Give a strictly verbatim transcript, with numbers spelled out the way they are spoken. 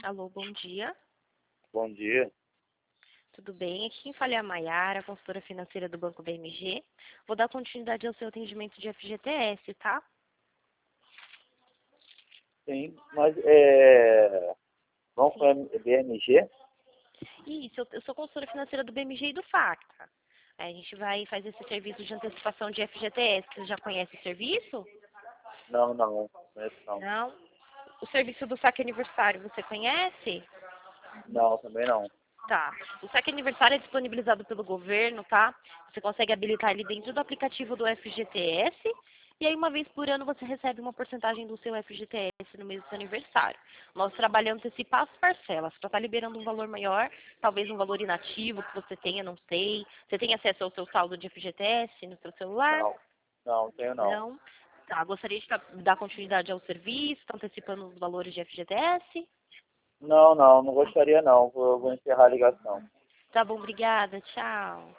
Alô, bom dia. Bom dia. Tudo bem? Aqui quem fala é a Maiara, consultora financeira do Banco B M G. Vou dar continuidade ao seu atendimento de F G T S, tá? Sim, mas é. Vamos Sim. com B M G? Isso, eu, eu sou consultora financeira do B M G e do Facta. Aí a gente vai fazer esse serviço de antecipação de F G T S. Você já conhece o serviço? Não, não. Conheço não. Não. O serviço do saque aniversário, você conhece? Não, também não. Tá. O saque aniversário é disponibilizado pelo governo, tá? Você consegue habilitar ele dentro do aplicativo do F G T S. E aí, uma vez por ano, você recebe uma porcentagem do seu F G T S no mês do seu aniversário. Nós trabalhamos antecipar as parcelas para estar liberando um valor maior, talvez um valor inativo que você tenha, não sei. Você tem acesso ao seu saldo de F G T S no seu celular? Não, não, tenho não. Não. Tá. Gostaria de tá- dar continuidade ao serviço, tá antecipando os valores de F G T S? Não, não, não gostaria não. Vou, vou encerrar a ligação. Tá bom, obrigada. Tchau.